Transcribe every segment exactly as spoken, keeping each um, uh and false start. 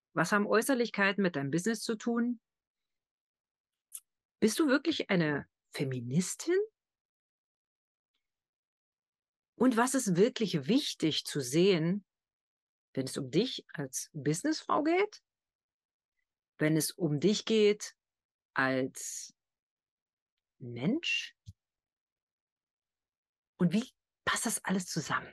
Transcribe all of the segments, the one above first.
Was haben Äußerlichkeiten mit deinem Business zu tun? Bist du wirklich eine Feministin? Und was ist wirklich wichtig zu sehen, wenn es um dich als Businessfrau geht? Wenn es um dich geht als Mensch? Und wie passt das alles zusammen?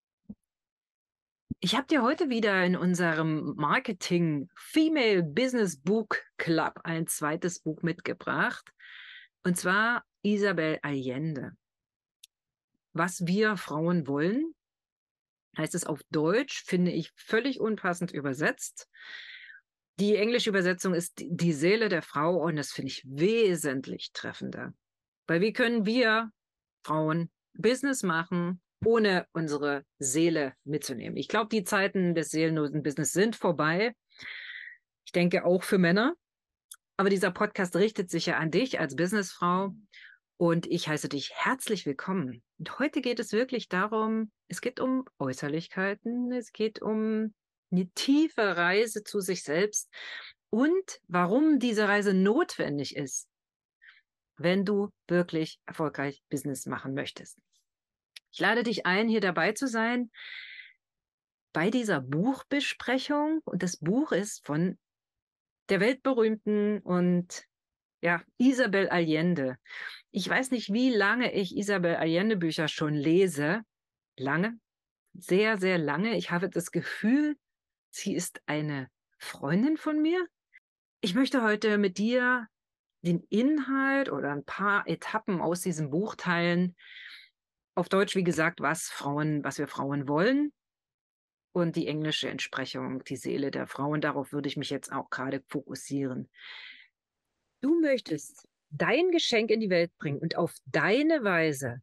Ich habe dir heute wieder in unserem Marketing Female Business Book Club ein zweites Buch mitgebracht. Und zwar Isabel Allende. Was wir Frauen wollen, heißt es auf Deutsch, finde ich völlig unpassend übersetzt. Die englische Übersetzung ist die Seele der Frau und das finde ich wesentlich treffender. Weil wie können wir Frauen Business machen, ohne unsere Seele mitzunehmen? Ich glaube, die Zeiten des seelenlosen Business sind vorbei. Ich denke auch für Männer. Aber dieser Podcast richtet sich ja an dich als Businessfrau und ich heiße dich herzlich willkommen. Und heute geht es wirklich darum, es geht um Äußerlichkeiten, es geht um eine tiefe Reise zu sich selbst und warum diese Reise notwendig ist, wenn du wirklich erfolgreich Business machen möchtest. Ich lade dich ein, hier dabei zu sein bei dieser Buchbesprechung. Und das Buch ist von der weltberühmten und ja, Isabel Allende. Ich weiß nicht, wie lange ich Isabel Allende Bücher schon lese. Lange, sehr, sehr lange. Ich habe das Gefühl, sie ist eine Freundin von mir. Ich möchte heute mit dir den Inhalt oder ein paar Etappen aus diesem Buch teilen. Auf Deutsch, wie gesagt, was Frauen, was wir Frauen wollen. Und die englische Entsprechung, die Seele der Frauen. Darauf würde ich mich jetzt auch gerade fokussieren. Du möchtest dein Geschenk in die Welt bringen und auf deine Weise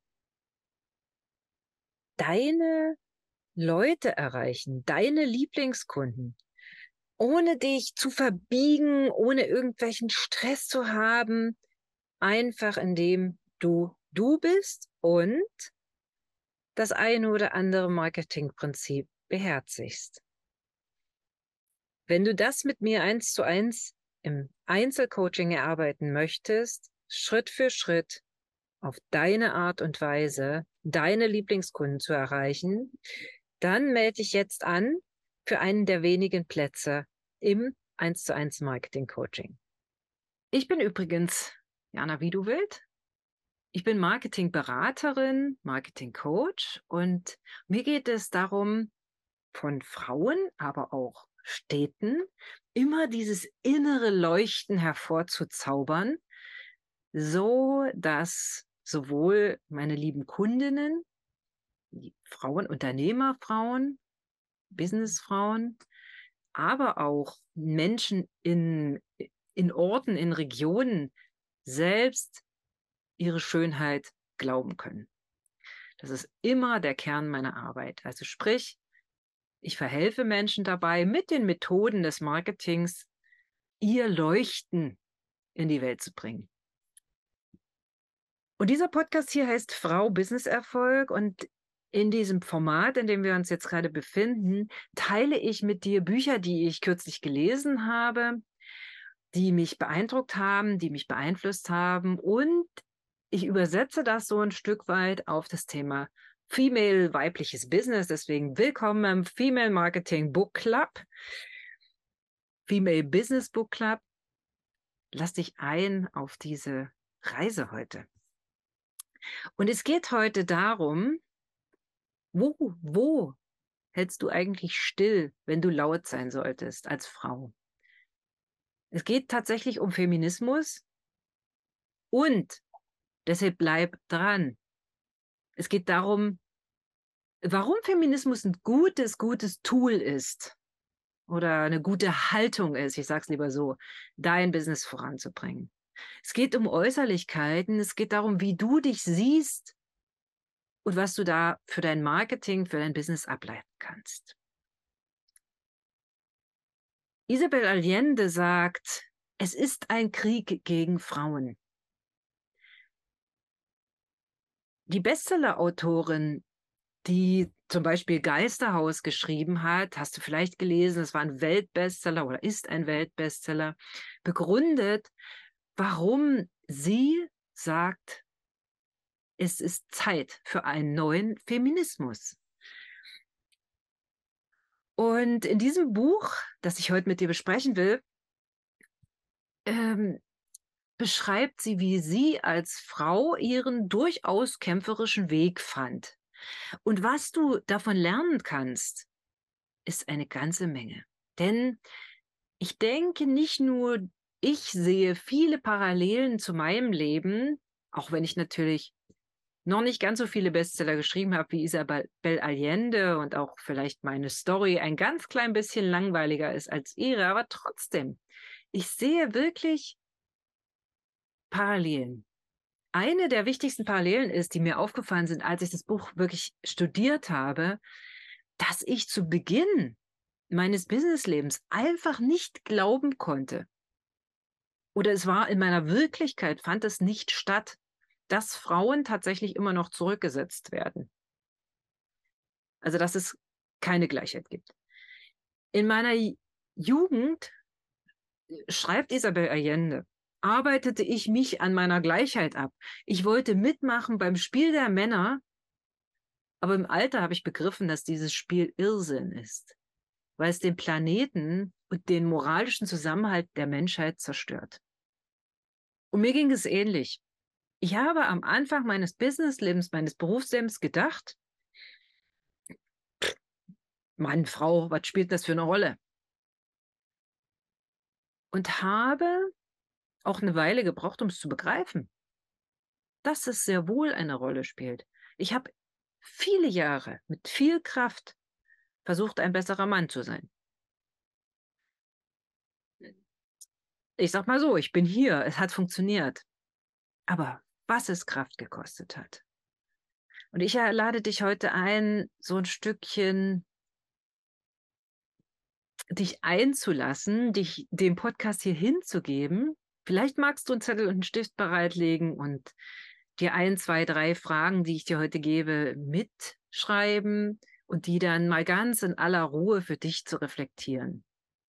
deine Leute erreichen, deine Lieblingskunden, ohne dich zu verbiegen, ohne irgendwelchen Stress zu haben, einfach indem du du bist und das eine oder andere Marketingprinzip beherzigst. Wenn du das mit mir eins zu eins im Einzelcoaching erarbeiten möchtest, Schritt für Schritt auf deine Art und Weise deine Lieblingskunden zu erreichen, dann melde dich jetzt an für einen der wenigen Plätze im eins zu eins Marketing Coaching. Ich bin übrigens Jana Wieduwild. Ich bin Marketingberaterin, Marketingcoach und mir geht es darum, von Frauen, aber auch Städten, immer dieses innere Leuchten hervorzuzaubern, so dass sowohl meine lieben Kundinnen, die Frauen, Unternehmerfrauen, Businessfrauen, aber auch Menschen in, in Orten, in Regionen selbst ihre Schönheit glauben können. Das ist immer der Kern meiner Arbeit. Also sprich, ich verhelfe Menschen dabei, mit den Methoden des Marketings ihr Leuchten in die Welt zu bringen. Und dieser Podcast hier heißt Frau Business Erfolg und in diesem Format, in dem wir uns jetzt gerade befinden, teile ich mit dir Bücher, die ich kürzlich gelesen habe, die mich beeindruckt haben, die mich beeinflusst haben und ich übersetze das so ein Stück weit auf das Thema Female, weibliches Business. Deswegen willkommen im Female Marketing Book Club, Female Business Book Club. Lass dich ein auf diese Reise heute. Und es geht heute darum, wo, wo hältst du eigentlich still, wenn du laut sein solltest als Frau? Es geht tatsächlich um Feminismus und deshalb bleib dran. Es geht darum, warum Feminismus ein gutes, gutes Tool ist oder eine gute Haltung ist, ich sage es lieber so, dein Business voranzubringen. Es geht um Äußerlichkeiten, es geht darum, wie du dich siehst und was du da für dein Marketing, für dein Business ableiten kannst. Isabel Allende sagt, es ist ein Krieg gegen Frauen. Die Bestseller-Autorin die zum Beispiel Geisterhaus geschrieben hat, hast du vielleicht gelesen, es war ein Weltbestseller oder ist ein Weltbestseller, begründet, warum sie sagt, es ist Zeit für einen neuen Feminismus. Und in diesem Buch, das ich heute mit dir besprechen will, ähm, beschreibt sie, wie sie als Frau ihren durchaus kämpferischen Weg fand. Und was du davon lernen kannst, ist eine ganze Menge. Denn ich denke, nicht nur ich sehe viele Parallelen zu meinem Leben, auch wenn ich natürlich noch nicht ganz so viele Bestseller geschrieben habe wie Isabel Allende und auch vielleicht meine Story ein ganz klein bisschen langweiliger ist als ihre, aber trotzdem, ich sehe wirklich Parallelen. Eine der wichtigsten Parallelen ist, die mir aufgefallen sind, als ich das Buch wirklich studiert habe, dass ich zu Beginn meines Businesslebens einfach nicht glauben konnte. Oder es war in meiner Wirklichkeit, fand es nicht statt, dass Frauen tatsächlich immer noch zurückgesetzt werden. Also, dass es keine Gleichheit gibt. In meiner Jugend, schreibt Isabel Allende, arbeitete ich mich an meiner Gleichheit ab. Ich wollte mitmachen beim Spiel der Männer, aber im Alter habe ich begriffen, dass dieses Spiel Irrsinn ist, weil es den Planeten und den moralischen Zusammenhalt der Menschheit zerstört. Und mir ging es ähnlich. Ich habe am Anfang meines Businesslebens, meines Berufslebens gedacht, Mann, Frau, was spielt das für eine Rolle? Und habe auch eine Weile gebraucht, um es zu begreifen, dass es sehr wohl eine Rolle spielt. Ich habe viele Jahre mit viel Kraft versucht, ein besserer Mann zu sein. Ich sag mal so, ich bin hier, es hat funktioniert. Aber was es Kraft gekostet hat. Und ich lade dich heute ein, so ein Stückchen dich einzulassen, dich dem Podcast hier hinzugeben. Vielleicht magst du einen Zettel und einen Stift bereitlegen und dir ein, zwei, drei Fragen, die ich dir heute gebe, mitschreiben und die dann mal ganz in aller Ruhe für dich zu reflektieren.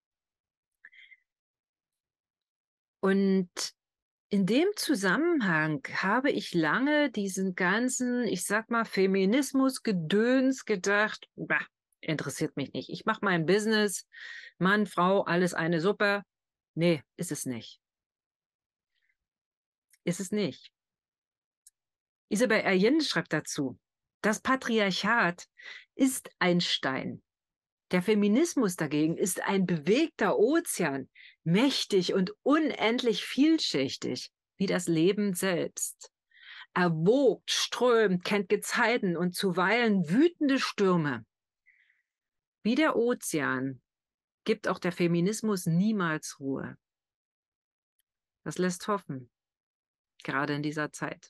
Und in dem Zusammenhang habe ich lange diesen ganzen, ich sag mal, Feminismus-Gedöns gedacht, bah, interessiert mich nicht. Ich mache mein Business, Mann, Frau, alles eine Suppe. Nee, ist es nicht. Ist es nicht. Isabel Allende schreibt dazu, das Patriarchat ist ein Stein. Der Feminismus dagegen ist ein bewegter Ozean, mächtig und unendlich vielschichtig, wie das Leben selbst. Er wogt, strömt, kennt Gezeiten und zuweilen wütende Stürme. Wie der Ozean gibt auch der Feminismus niemals Ruhe. Das lässt hoffen, gerade in dieser Zeit.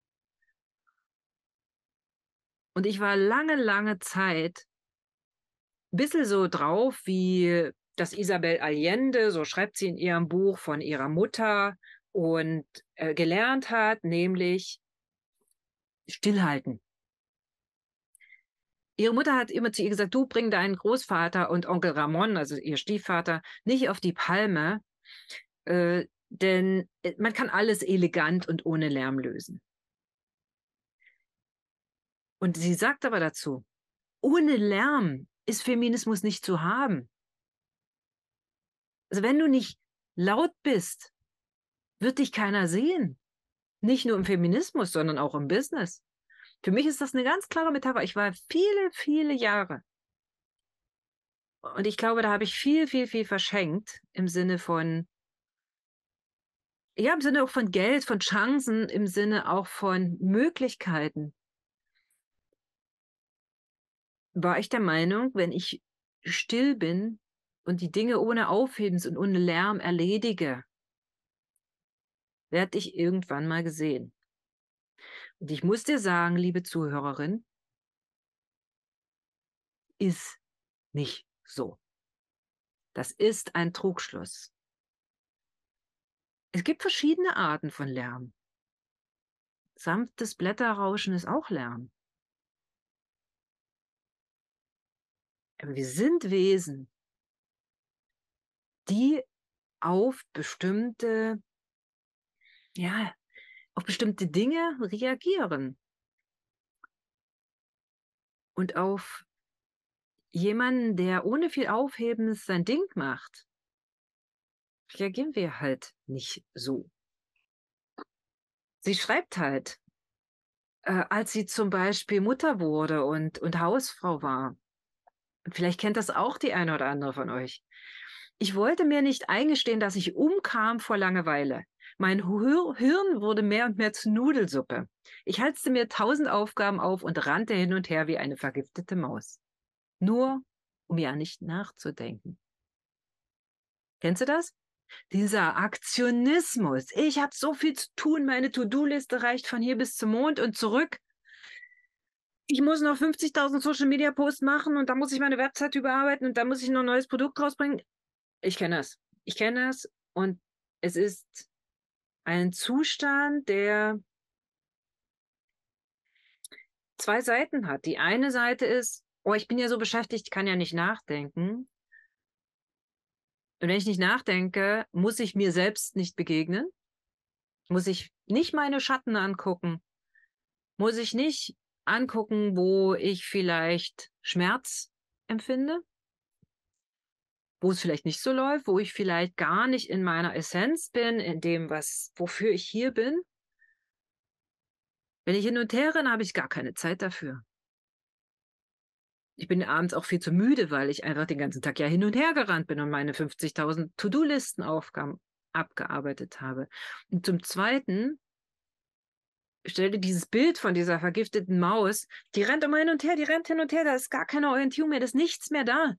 Und ich war lange, lange Zeit ein bisschen so drauf, wie das Isabel Allende, so schreibt sie in ihrem Buch, von ihrer Mutter und äh, gelernt hat, nämlich stillhalten. Ihre Mutter hat immer zu ihr gesagt, du bring deinen Großvater und Onkel Ramon, also ihr Stiefvater, nicht auf die Palme, äh, denn man kann alles elegant und ohne Lärm lösen. Und sie sagt aber dazu, ohne Lärm ist Feminismus nicht zu haben. Also wenn du nicht laut bist, wird dich keiner sehen. Nicht nur im Feminismus, sondern auch im Business. Für mich ist das eine ganz klare Metapher. Ich war viele, viele Jahre. Und ich glaube, da habe ich viel, viel, viel verschenkt im Sinne von, ja, im Sinne auch von Geld, von Chancen, im Sinne auch von Möglichkeiten. War ich der Meinung, wenn ich still bin und die Dinge ohne Aufhebens und ohne Lärm erledige, werde ich irgendwann mal gesehen. Und ich muss dir sagen, liebe Zuhörerin, ist nicht so. Das ist ein Trugschluss. Es gibt verschiedene Arten von Lärm. Sanftes Blätterrauschen ist auch Lärm. Aber wir sind Wesen, die auf bestimmte, ja, auf bestimmte Dinge reagieren und auf jemanden, der ohne viel Aufhebens sein Ding macht, reagieren wir halt nicht so. Sie schreibt halt, äh, als sie zum Beispiel Mutter wurde und, und Hausfrau war. Vielleicht kennt das auch die eine oder andere von euch. Ich wollte mir nicht eingestehen, dass ich umkam vor Langeweile. Mein Hir- Hirn wurde mehr und mehr zu Nudelsuppe. Ich halste mir tausend Aufgaben auf und rannte hin und her wie eine vergiftete Maus. Nur, um ja nicht nachzudenken. Kennst du das? Dieser Aktionismus. Ich habe so viel zu tun, meine To-Do-Liste reicht von hier bis zum Mond und zurück. Ich muss noch fünfzigtausend Social-Media-Posts machen und dann muss ich meine Website überarbeiten und dann muss ich noch ein neues Produkt rausbringen. Ich kenne das. Ich kenne das und es ist ein Zustand, der zwei Seiten hat. Die eine Seite ist, oh, ich bin ja so beschäftigt, ich kann ja nicht nachdenken. Und wenn ich nicht nachdenke, muss ich mir selbst nicht begegnen, muss ich nicht meine Schatten angucken, muss ich nicht angucken, wo ich vielleicht Schmerz empfinde, wo es vielleicht nicht so läuft, wo ich vielleicht gar nicht in meiner Essenz bin, in dem, was, wofür ich hier bin. Wenn ich hin und her renne, habe ich gar keine Zeit dafür. Ich bin abends auch viel zu müde, weil ich einfach den ganzen Tag ja hin und her gerannt bin und meine fünfzigtausend To-Do-Listen-Aufgaben abgearbeitet habe. Und zum Zweiten, stell dir dieses Bild von dieser vergifteten Maus, die rennt immer hin und her, die rennt hin und her, da ist gar keine Orientierung mehr, da ist nichts mehr da.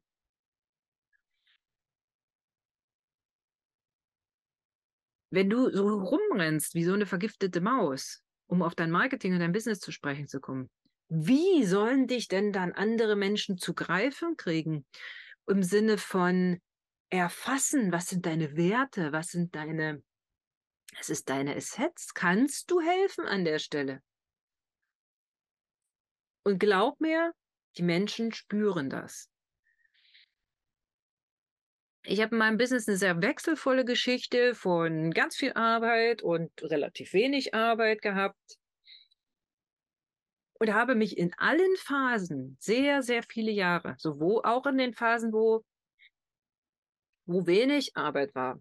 Wenn du so rumrennst wie so eine vergiftete Maus, um auf dein Marketing und dein Business zu sprechen zu kommen, wie sollen dich denn dann andere Menschen zu greifen kriegen? Im Sinne von erfassen, was sind deine Werte, was sind deine, was ist deine Essenz? Kannst du helfen an der Stelle? Und glaub mir, die Menschen spüren das. Ich habe in meinem Business eine sehr wechselvolle Geschichte von ganz viel Arbeit und relativ wenig Arbeit gehabt und habe mich in allen Phasen sehr, sehr viele Jahre, sowohl auch in den Phasen, wo, wo wenig Arbeit war,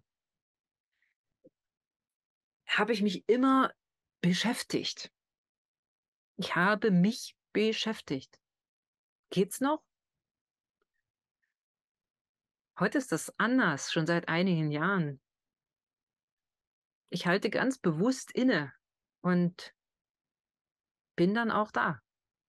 habe ich mich immer beschäftigt. Ich habe mich beschäftigt. Geht's noch? Heute ist das anders, schon seit einigen Jahren. Ich halte ganz bewusst inne und bin dann auch da.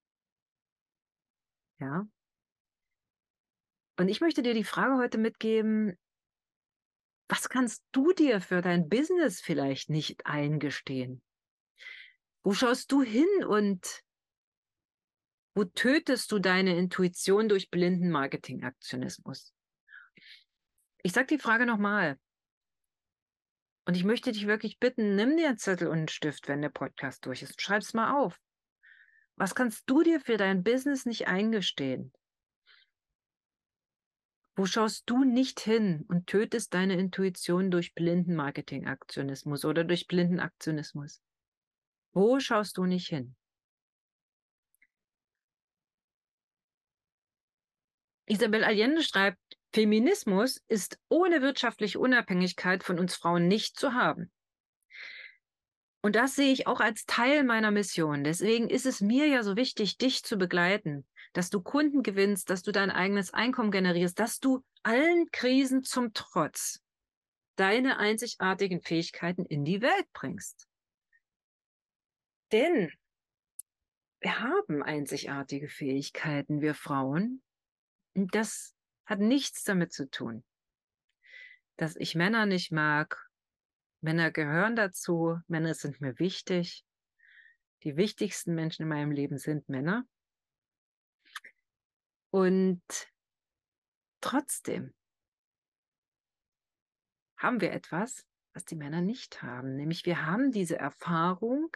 Ja. Und ich möchte dir die Frage heute mitgeben, was kannst du dir für dein Business vielleicht nicht eingestehen? Wo schaust du hin und wo tötest du deine Intuition durch blinden Marketingaktionismus? Ich sage die Frage nochmal. Und ich möchte dich wirklich bitten, nimm dir einen Zettel und einen Stift, wenn der Podcast durch ist. Schreib es mal auf. Was kannst du dir für dein Business nicht eingestehen? Wo schaust du nicht hin und tötest deine Intuition durch blinden Marketingaktionismus oder durch blinden Aktionismus? Wo schaust du nicht hin? Isabel Allende schreibt, Feminismus ist ohne wirtschaftliche Unabhängigkeit von uns Frauen nicht zu haben. Und das sehe ich auch als Teil meiner Mission. Deswegen ist es mir ja so wichtig, dich zu begleiten, dass du Kunden gewinnst, dass du dein eigenes Einkommen generierst, dass du allen Krisen zum Trotz deine einzigartigen Fähigkeiten in die Welt bringst. Denn wir haben einzigartige Fähigkeiten, wir Frauen. Und das hat nichts damit zu tun, dass ich Männer nicht mag. Männer gehören dazu. Männer sind mir wichtig. Die wichtigsten Menschen in meinem Leben sind Männer. Und trotzdem haben wir etwas, was die Männer nicht haben. Nämlich wir haben diese Erfahrung,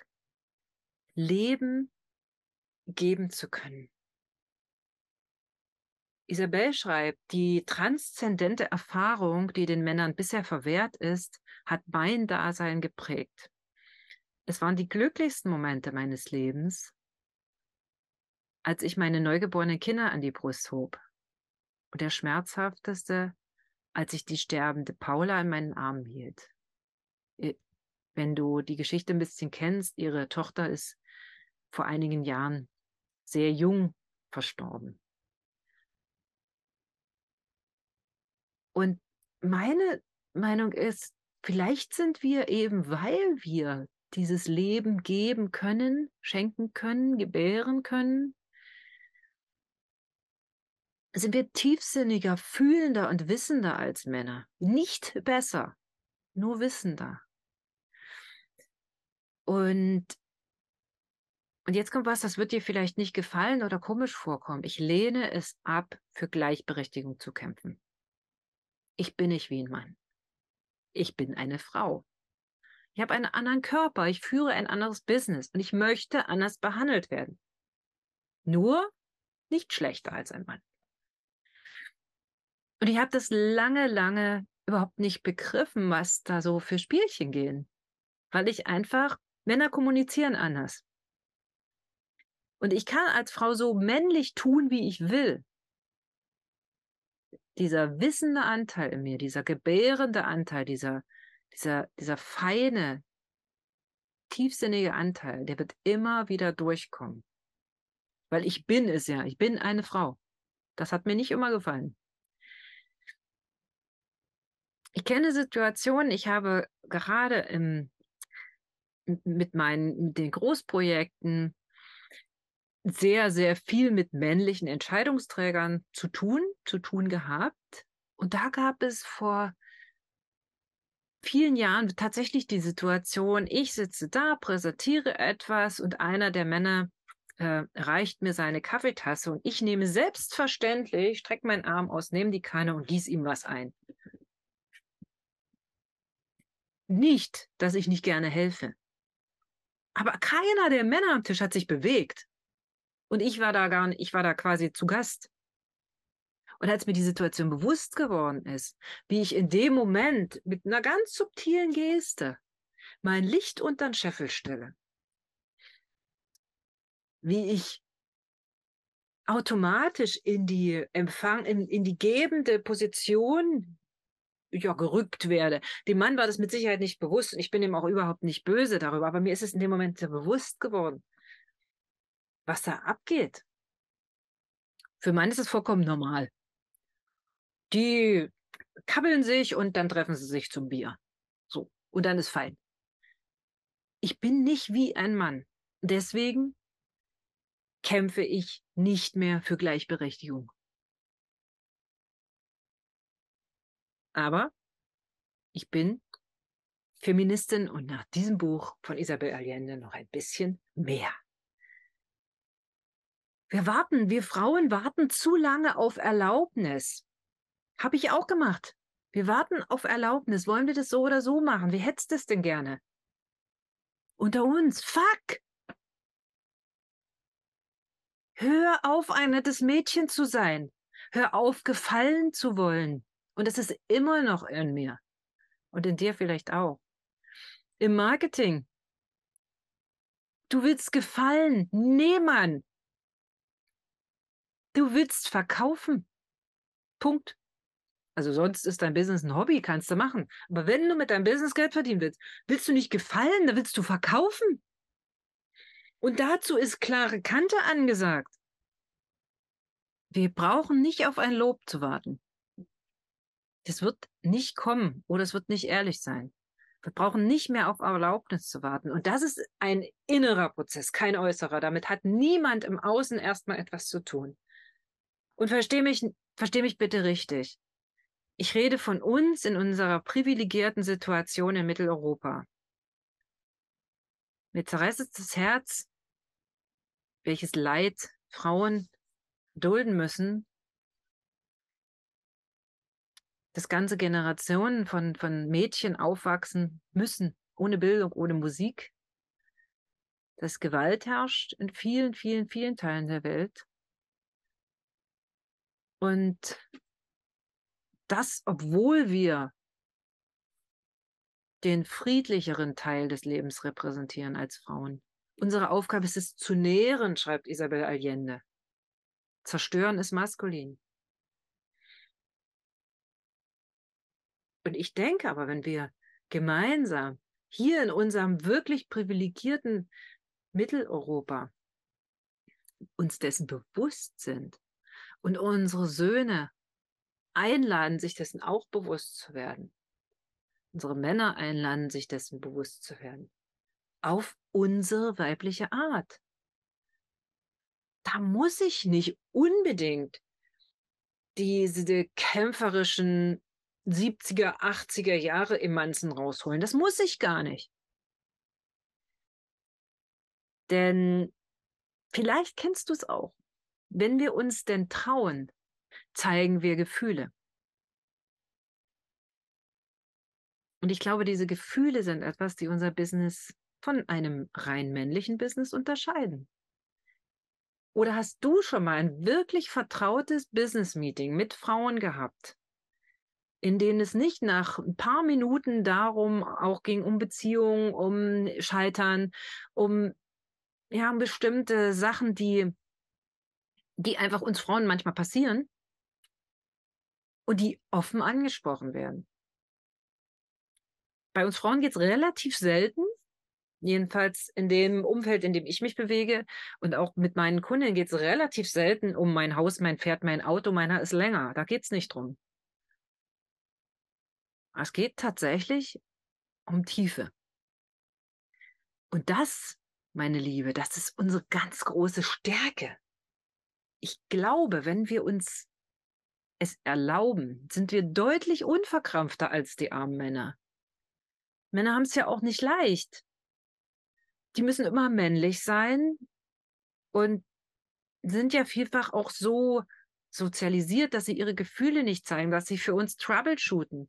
Leben geben zu können. Isabel schreibt, die transzendente Erfahrung, die den Männern bisher verwehrt ist, hat mein Dasein geprägt. Es waren die glücklichsten Momente meines Lebens, als ich meine neugeborenen Kinder an die Brust hob. Und der schmerzhafteste, als ich die sterbende Paula in meinen Armen hielt. Wenn du die Geschichte ein bisschen kennst, ihre Tochter ist vor einigen Jahren sehr jung verstorben. Und meine Meinung ist, vielleicht sind wir eben, weil wir dieses Leben geben können, schenken können, gebären können, sind wir tiefsinniger, fühlender und wissender als Männer. Nicht besser, nur wissender. Und, und jetzt kommt was, das wird dir vielleicht nicht gefallen oder komisch vorkommen. Ich lehne es ab, für Gleichberechtigung zu kämpfen. Ich bin nicht wie ein Mann. Ich bin eine Frau. Ich habe einen anderen Körper, ich führe ein anderes Business und ich möchte anders behandelt werden. Nur nicht schlechter als ein Mann. Und ich habe das lange, lange überhaupt nicht begriffen, was da so für Spielchen gehen. Weil ich einfach, Männer kommunizieren anders. Und ich kann als Frau so männlich tun, wie ich will. Dieser wissende Anteil in mir, dieser gebärende Anteil, dieser, dieser, dieser feine, tiefsinnige Anteil, der wird immer wieder durchkommen. Weil ich bin es ja, ich bin eine Frau. Das hat mir nicht immer gefallen. Ich kenne Situationen, ich habe gerade im, mit meinen mit den Großprojekten sehr, sehr viel mit männlichen Entscheidungsträgern zu tun, zu tun gehabt. Und da gab es vor vielen Jahren tatsächlich die Situation, ich sitze da, präsentiere etwas und einer der Männer äh, reicht mir seine Kaffeetasse und ich nehme selbstverständlich, strecke meinen Arm aus, nehme die Kanne und gieße ihm was ein. Nicht, dass ich nicht gerne helfe. Aber keiner der Männer am Tisch hat sich bewegt. Und ich war da gar nicht, ich war da quasi zu Gast. Und als mir die Situation bewusst geworden ist, wie ich in dem Moment mit einer ganz subtilen Geste mein Licht unter den Scheffel stelle, wie ich automatisch in die Empfang, in, in die gebende Position ja, gerückt werde. Dem Mann war das mit Sicherheit nicht bewusst und ich bin ihm auch überhaupt nicht böse darüber, aber mir ist es in dem Moment sehr bewusst geworden, was da abgeht. Für Mann ist es vollkommen normal. Die kabbeln sich und dann treffen sie sich zum Bier. So, und dann ist fein. Ich bin nicht wie ein Mann. Deswegen kämpfe ich nicht mehr für Gleichberechtigung. Aber ich bin Feministin und nach diesem Buch von Isabel Allende noch ein bisschen mehr. Wir warten, wir Frauen warten zu lange auf Erlaubnis. Habe ich auch gemacht. Wir warten auf Erlaubnis. Wollen wir das so oder so machen? Wie hättest du es denn gerne? Unter uns. Fuck! Hör auf, ein nettes Mädchen zu sein. Hör auf, gefallen zu wollen. Und es ist immer noch in mir. Und in dir vielleicht auch. Im Marketing. Du willst gefallen. Nee, Mann. Du willst verkaufen. Punkt. Also sonst ist dein Business ein Hobby, kannst du machen. Aber wenn du mit deinem Business Geld verdienen willst, willst du nicht gefallen, dann willst du verkaufen. Und dazu ist klare Kante angesagt. Wir brauchen nicht auf ein Lob zu warten. Das wird nicht kommen oder es wird nicht ehrlich sein. Wir brauchen nicht mehr auf Erlaubnis zu warten. Und das ist ein innerer Prozess, kein äußerer. Damit hat niemand im Außen erstmal etwas zu tun. Und versteh mich, versteh mich bitte richtig. Ich rede von uns in unserer privilegierten Situation in Mitteleuropa. Mir zerreißt es das Herz, welches Leid Frauen dulden müssen, dass ganze Generationen von, von Mädchen aufwachsen müssen, ohne Bildung, ohne Musik, dass Gewalt herrscht in vielen, vielen, vielen Teilen der Welt. Und das, obwohl wir den friedlicheren Teil des Lebens repräsentieren als Frauen. Unsere Aufgabe ist es zu nähren, schreibt Isabel Allende. Zerstören ist maskulin. Und ich denke aber, wenn wir gemeinsam hier in unserem wirklich privilegierten Mitteleuropa uns dessen bewusst sind und unsere Söhne einladen, sich dessen auch bewusst zu werden, unsere Männer einladen, sich dessen bewusst zu werden, auf unsere weibliche Art. Da muss ich nicht unbedingt diese kämpferischen siebziger, achtziger Jahre Emanzen rausholen. Das muss ich gar nicht. Denn vielleicht kennst du es auch. Wenn wir uns denn trauen, zeigen wir Gefühle. Und ich glaube, diese Gefühle sind etwas, die unser Business von einem rein männlichen Business unterscheiden. Oder hast du schon mal ein wirklich vertrautes Business-Meeting mit Frauen gehabt, in denen es nicht nach ein paar Minuten darum auch ging, um Beziehungen, um Scheitern, um, ja, um bestimmte Sachen, die, die einfach uns Frauen manchmal passieren und die offen angesprochen werden. Bei uns Frauen geht es relativ selten, jedenfalls in dem Umfeld, in dem ich mich bewege und auch mit meinen Kunden geht es relativ selten um mein Haus, mein Pferd, mein Auto, meiner ist länger. Da geht es nicht drum. Es geht tatsächlich um Tiefe. Und das, meine Liebe, das ist unsere ganz große Stärke. Ich glaube, wenn wir uns es erlauben, sind wir deutlich unverkrampfter als die armen Männer. Männer haben es ja auch nicht leicht. Die müssen immer männlich sein und sind ja vielfach auch so sozialisiert, dass sie ihre Gefühle nicht zeigen, dass sie für uns troubleshooten.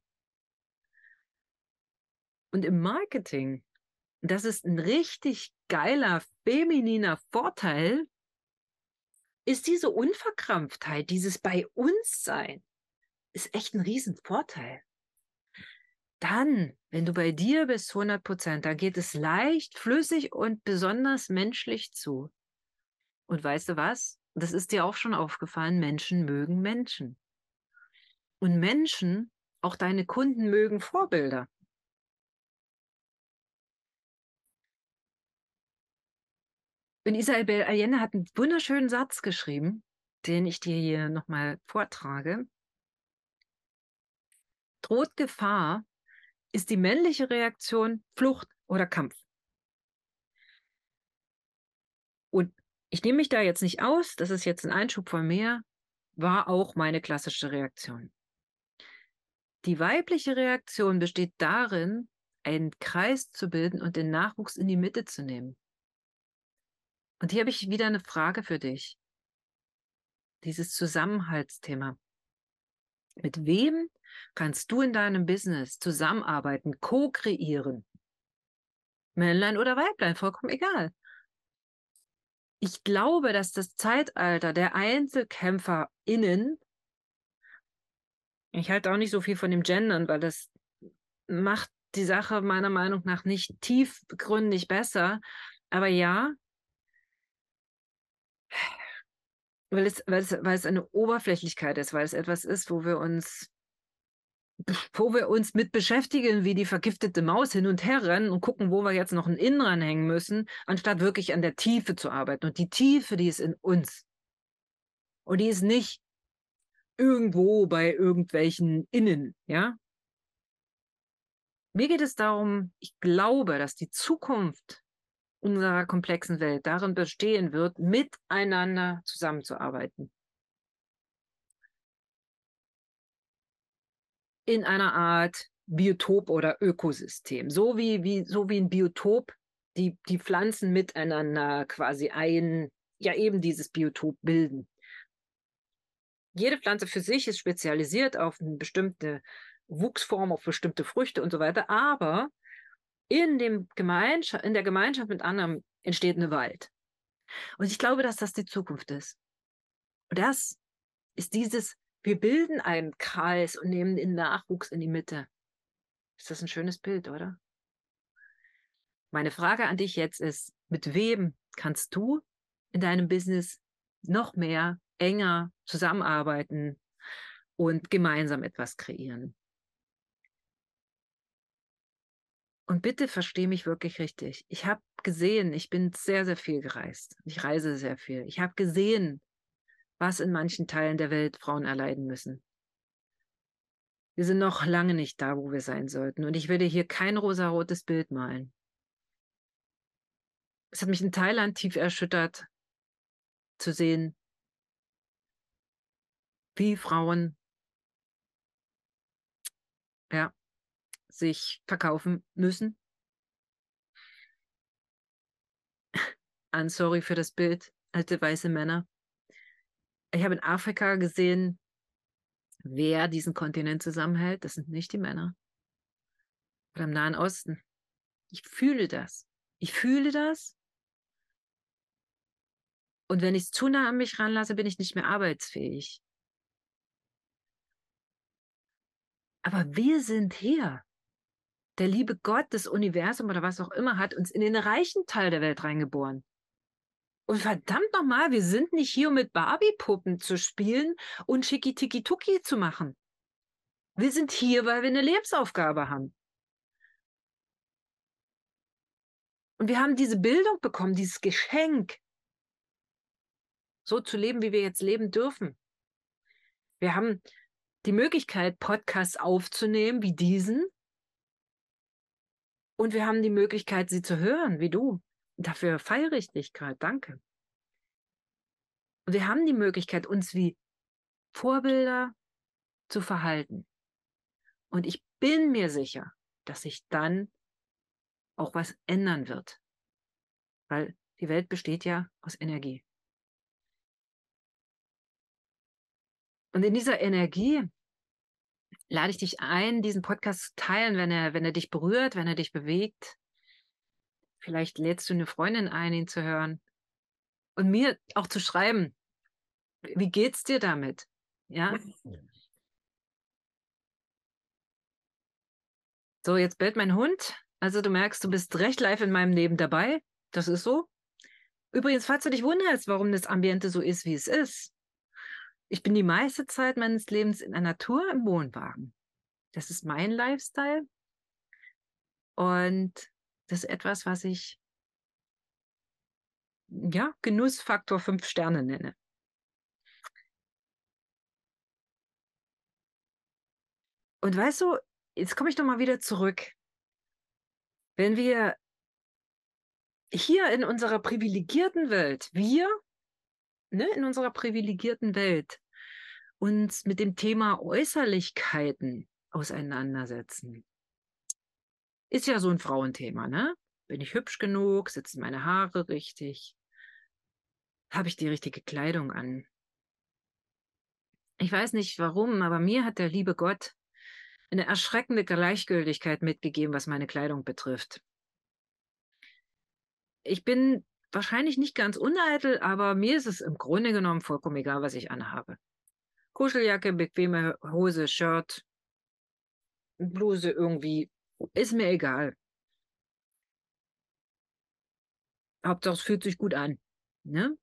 Und im Marketing, das ist ein richtig geiler, femininer Vorteil, ist diese Unverkrampftheit, dieses bei uns sein, ist echt ein Riesenvorteil. Dann, wenn du bei dir bist, hundert Prozent, da geht es leicht, flüssig und besonders menschlich zu. Und weißt du was? Das ist dir auch schon aufgefallen, Menschen mögen Menschen. Und Menschen, auch deine Kunden, mögen Vorbilder. Und Isabel Allende hat einen wunderschönen Satz geschrieben, den ich dir hier nochmal vortrage. Droht Gefahr, ist die männliche Reaktion Flucht oder Kampf. Und ich nehme mich da jetzt nicht aus, das ist jetzt ein Einschub von mir, war auch meine klassische Reaktion. Die weibliche Reaktion besteht darin, einen Kreis zu bilden und den Nachwuchs in die Mitte zu nehmen. Und hier habe ich wieder eine Frage für dich. Dieses Zusammenhaltsthema. Mit wem kannst du in deinem Business zusammenarbeiten, co-kreieren? Männlein oder Weiblein, vollkommen egal. Ich glaube, dass das Zeitalter der EinzelkämpferInnen, ich halte auch nicht so viel von dem Gendern, weil das macht die Sache meiner Meinung nach nicht tiefgründig besser. Aber ja, weil es, weil es, weil es eine Oberflächlichkeit ist, weil es etwas ist, wo wir uns, wo wir uns mit beschäftigen, wie die vergiftete Maus hin und her rennen und gucken, wo wir jetzt noch ein Innen ranhängen müssen, anstatt wirklich an der Tiefe zu arbeiten. Und die Tiefe, die ist in uns. Und die ist nicht irgendwo bei irgendwelchen Innen, ja? Mir geht es darum, ich glaube, dass die Zukunft unserer komplexen Welt darin bestehen wird, miteinander zusammenzuarbeiten. In einer Art Biotop oder Ökosystem. So wie, wie, so wie ein Biotop die, die Pflanzen miteinander quasi ein, ja eben dieses Biotop bilden. Jede Pflanze für sich ist spezialisiert auf eine bestimmte Wuchsform, auf bestimmte Früchte und so weiter, aber in, dem Gemeinschaft, in der Gemeinschaft mit anderen entsteht ein Wald. Und ich glaube, dass das die Zukunft ist. Und das ist dieses Wir bilden einen Kreis und nehmen den Nachwuchs in die Mitte. Ist das ein schönes Bild, oder? Meine Frage an dich jetzt ist, mit wem kannst du in deinem Business noch mehr, enger zusammenarbeiten und gemeinsam etwas kreieren? Und bitte verstehe mich wirklich richtig. Ich habe gesehen, ich bin sehr, sehr viel gereist. Ich reise sehr viel. Ich habe gesehen, was in manchen Teilen der Welt Frauen erleiden müssen. Wir sind noch lange nicht da, wo wir sein sollten. Und ich will dir hier kein rosarotes Bild malen. Es hat mich in Thailand tief erschüttert, zu sehen, wie Frauen ja, sich verkaufen müssen. I'm sorry für das Bild, alte weiße Männer. Ich habe in Afrika gesehen, wer diesen Kontinent zusammenhält. Das sind nicht die Männer. Oder im Nahen Osten. Ich fühle das. Ich fühle das. Und wenn ich es zu nah an mich ranlasse, bin ich nicht mehr arbeitsfähig. Aber wir sind hier. Der liebe Gott, das Universum oder was auch immer, hat uns in den reichen Teil der Welt reingeboren. Und verdammt nochmal, wir sind nicht hier, um mit Barbie-Puppen zu spielen und Schicki-Tiki-Tuki zu machen. Wir sind hier, weil wir eine Lebensaufgabe haben. Und wir haben diese Bildung bekommen, dieses Geschenk, so zu leben, wie wir jetzt leben dürfen. Wir haben die Möglichkeit, Podcasts aufzunehmen, wie diesen. Und wir haben die Möglichkeit, sie zu hören, wie du. Dafür feiere ich dich gerade. Danke. Und wir haben die Möglichkeit, uns wie Vorbilder zu verhalten. Und ich bin mir sicher, dass sich dann auch was ändern wird. Weil die Welt besteht ja aus Energie. Und in dieser Energie lade ich dich ein, diesen Podcast zu teilen, wenn er, wenn er dich berührt, wenn er dich bewegt. Vielleicht lädst du eine Freundin ein, ihn zu hören. Und mir auch zu schreiben, wie geht's dir damit? Ja. So, jetzt bellt mein Hund. Also du merkst, du bist recht live in meinem Leben dabei. Das ist so. Übrigens, falls du dich wunderst, warum das Ambiente so ist, wie es ist. Ich bin die meiste Zeit meines Lebens in der Natur im Wohnwagen. Das ist mein Lifestyle. Und das ist etwas, was ich ja, Genussfaktor fünf Sterne nenne. Und weißt du, jetzt komme ich doch mal wieder zurück. Wenn wir hier in unserer privilegierten Welt, wir, ne, in unserer privilegierten Welt, uns mit dem Thema Äußerlichkeiten auseinandersetzen, ist ja so ein Frauenthema, ne? Bin ich hübsch genug? Sitzen meine Haare richtig? Habe ich die richtige Kleidung an? Ich weiß nicht warum, aber mir hat der liebe Gott eine erschreckende Gleichgültigkeit mitgegeben, was meine Kleidung betrifft. Ich bin wahrscheinlich nicht ganz uneitel, aber mir ist es im Grunde genommen vollkommen egal, was ich anhabe. Kuscheljacke, bequeme Hose, Shirt, Bluse irgendwie, ist mir egal. Hauptsache es fühlt sich gut an. Ne?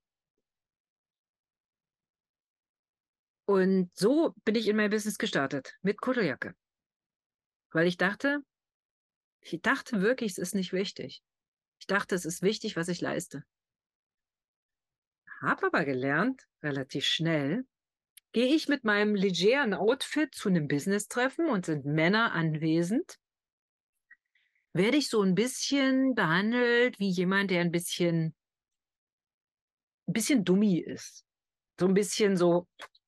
Und so bin ich in mein Business gestartet, mit Kuscheljacke. Weil ich dachte, ich dachte wirklich, es ist nicht wichtig. Ich dachte, es ist wichtig, was ich leiste. Hab aber gelernt, relativ schnell, gehe ich mit meinem legeren Outfit zu einem Business-Treffen und sind Männer anwesend, werde ich so ein bisschen behandelt wie jemand, der ein bisschen, ein bisschen dummi ist. So ein bisschen so.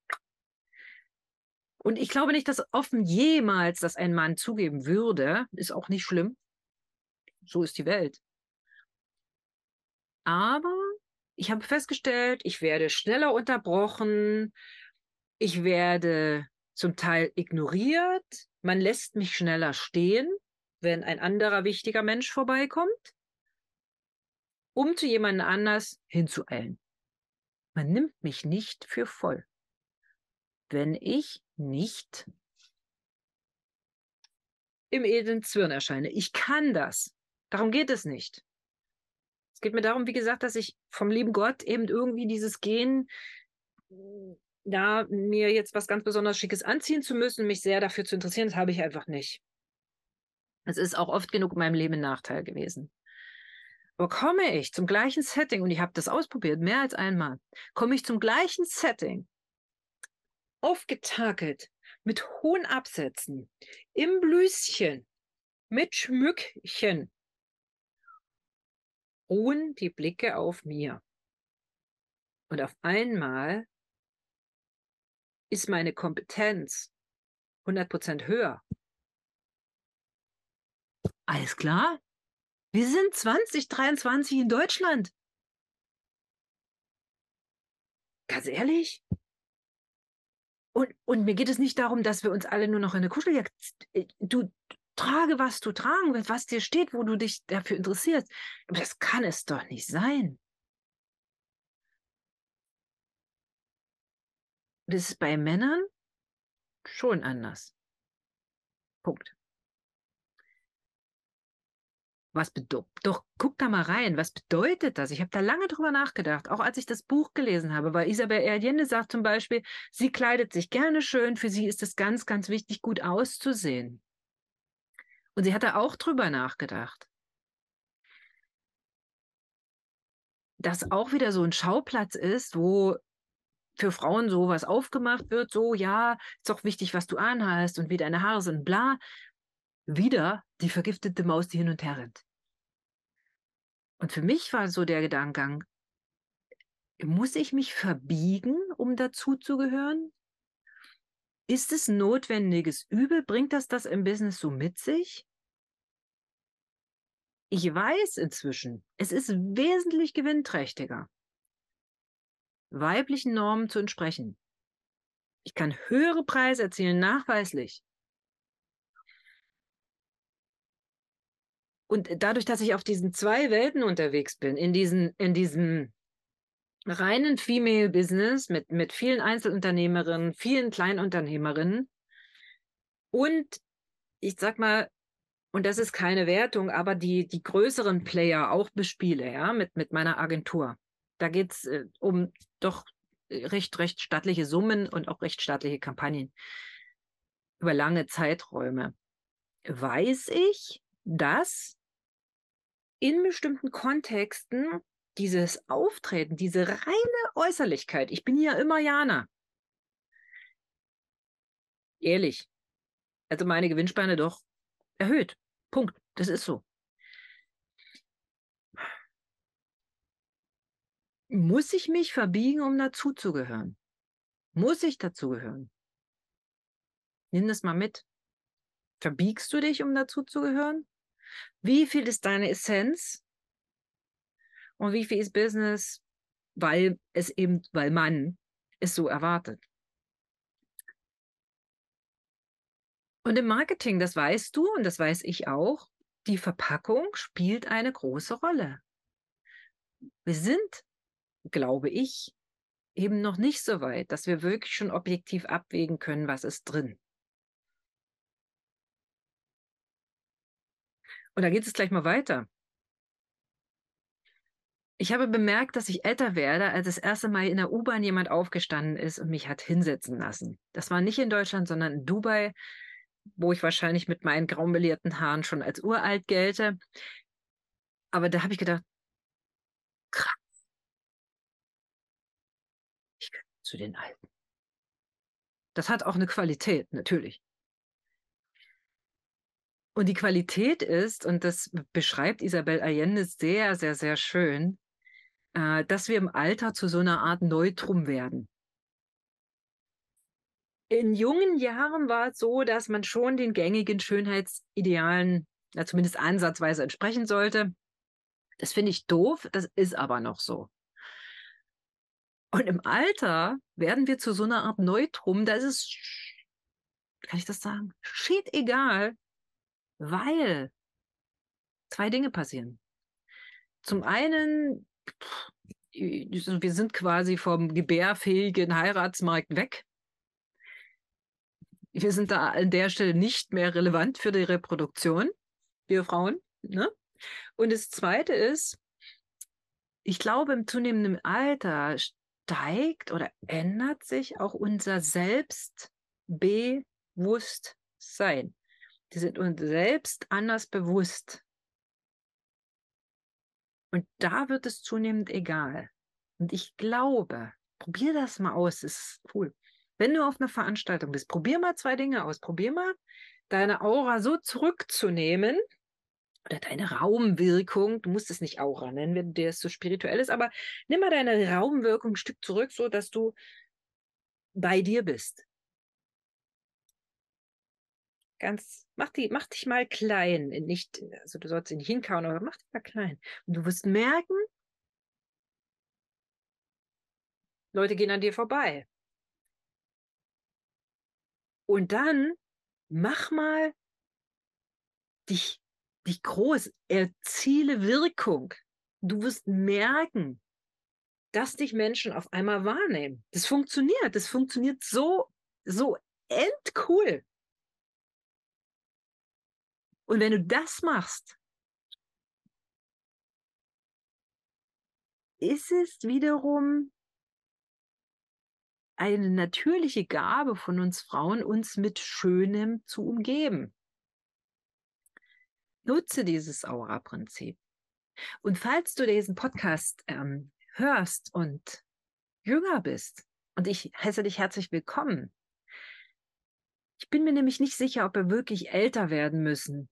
Und ich glaube nicht, dass offen jemals das ein Mann zugeben würde. Ist auch nicht schlimm. So ist die Welt. Aber ich habe festgestellt, ich werde schneller unterbrochen. Ich werde zum Teil ignoriert. Man lässt mich schneller stehen, wenn ein anderer wichtiger Mensch vorbeikommt, um zu jemand anders hinzueilen. Man nimmt mich nicht für voll. wenn ich nicht im edlen Zwirn erscheine. Ich kann das. Darum geht es nicht. Es geht mir darum, wie gesagt, dass ich vom lieben Gott eben irgendwie dieses Gen, da mir jetzt was ganz besonders Schickes anziehen zu müssen, mich sehr dafür zu interessieren, das habe ich einfach nicht. Es ist auch oft genug in meinem Leben ein Nachteil gewesen. Aber komme ich zum gleichen Setting, und ich habe das ausprobiert, mehr als einmal, komme ich zum gleichen Setting, aufgetakelt, mit hohen Absätzen, im Blüschen, mit Schmückchen, ruhen die Blicke auf mir. Und auf einmal ist meine Kompetenz hundert Prozent höher. Alles klar? Wir sind zwanzig dreiundzwanzig in Deutschland. Ganz ehrlich? Und, und mir geht es nicht darum, dass wir uns alle nur noch in eine Kuscheljacke... Du trage, was du tragen willst, was dir steht, wo du dich dafür interessierst. Aber das kann es doch nicht sein. Das ist bei Männern schon anders. Punkt. Was bedeutet, doch, guck da mal rein, was bedeutet das? Ich habe da lange drüber nachgedacht, auch als ich das Buch gelesen habe, weil Isabel Allende sagt zum Beispiel, sie kleidet sich gerne schön, für sie ist es ganz, ganz wichtig, gut auszusehen. Und sie hat da auch drüber nachgedacht, dass auch wieder so ein Schauplatz ist, wo für Frauen sowas aufgemacht wird, so, ja, ist doch wichtig, was du anhast und wie deine Haare sind, bla. Wieder die vergiftete Maus, die hin und her rennt. Und für mich war so der Gedankengang, muss ich mich verbiegen, um dazuzugehören? Ist es ein notwendiges Übel? Bringt das das im Business so mit sich? Ich weiß inzwischen, es ist wesentlich gewinnträchtiger, weiblichen Normen zu entsprechen. Ich kann höhere Preise erzielen, nachweislich. Und dadurch, dass ich auf diesen zwei Welten unterwegs bin, in, diesen, in diesem reinen Female-Business mit, mit vielen Einzelunternehmerinnen, vielen Kleinunternehmerinnen und ich sag mal, und das ist keine Wertung, aber die, die größeren Player auch bespiele, ja, mit, mit meiner Agentur. Da geht es äh, um doch recht, recht stattliche Summen und auch recht stattliche Kampagnen über lange Zeiträume. Weiß ich, dass in bestimmten Kontexten dieses Auftreten, diese reine Äußerlichkeit, ich bin ja immer Jana, ehrlich, also meine Gewinnspanne doch erhöht. Punkt. Das ist so. Muss ich mich verbiegen, um dazuzugehören? Muss ich dazugehören? Nimm das mal mit. Verbiegst du dich, um dazuzugehören? Wie viel ist deine Essenz? Und wie viel ist Business, weil es eben, weil man es so erwartet? Und im Marketing, das weißt du und das weiß ich auch, die Verpackung spielt eine große Rolle. Wir sind, glaube ich, eben noch nicht so weit, dass wir wirklich schon objektiv abwägen können, was ist drin. Und da geht es gleich mal weiter. Ich habe bemerkt, dass ich älter werde, als das erste Mal in der U-Bahn jemand aufgestanden ist und mich hat hinsetzen lassen. Das war nicht in Deutschland, sondern in Dubai, wo ich wahrscheinlich mit meinen graumelierten Haaren schon als uralt gelte. Aber da habe ich gedacht, krass, ich gehöre zu den Alten. Das hat auch eine Qualität, natürlich. Und die Qualität ist, und das beschreibt Isabel Allende sehr, sehr, sehr schön, äh, dass wir im Alter zu so einer Art Neutrum werden. In jungen Jahren war es so, dass man schon den gängigen Schönheitsidealen, ja, zumindest ansatzweise entsprechen sollte. Das finde ich doof, das ist aber noch so. Und im Alter werden wir zu so einer Art Neutrum, da ist es, kann ich das sagen, shit egal, weil zwei Dinge passieren. Zum einen, wir sind quasi vom gebärfähigen Heiratsmarkt weg. Wir sind da an der Stelle nicht mehr relevant für die Reproduktion, wir Frauen. Ne? Und das Zweite ist, ich glaube, im zunehmenden Alter steigt oder ändert sich auch unser Selbstbewusstsein. Wir sind uns selbst anders bewusst. Und da wird es zunehmend egal. Und ich glaube, probier das mal aus, das ist cool. Wenn du auf einer Veranstaltung bist, probier mal zwei Dinge aus. Probier mal, deine Aura so zurückzunehmen, oder deine Raumwirkung, du musst es nicht Aura nennen, wenn dir das so spirituell ist, aber nimm mal deine Raumwirkung ein Stück zurück, so dass du bei dir bist. Ganz, mach, die, mach dich mal klein, nicht, also du sollst dich nicht hinkauen, aber mach dich mal klein. Und du wirst merken, Leute gehen an dir vorbei. Und dann mach mal dich, dich groß, erziele Wirkung. Du wirst merken, dass dich Menschen auf einmal wahrnehmen. Das funktioniert, das funktioniert so, so endcool. Und wenn du das machst, ist es wiederum eine natürliche Gabe von uns Frauen, uns mit Schönem zu umgeben. Nutze dieses Aura-Prinzip. Und falls du diesen Podcast ähm, hörst und jünger bist, und ich heiße dich herzlich willkommen. Ich bin mir nämlich nicht sicher, ob wir wirklich älter werden müssen,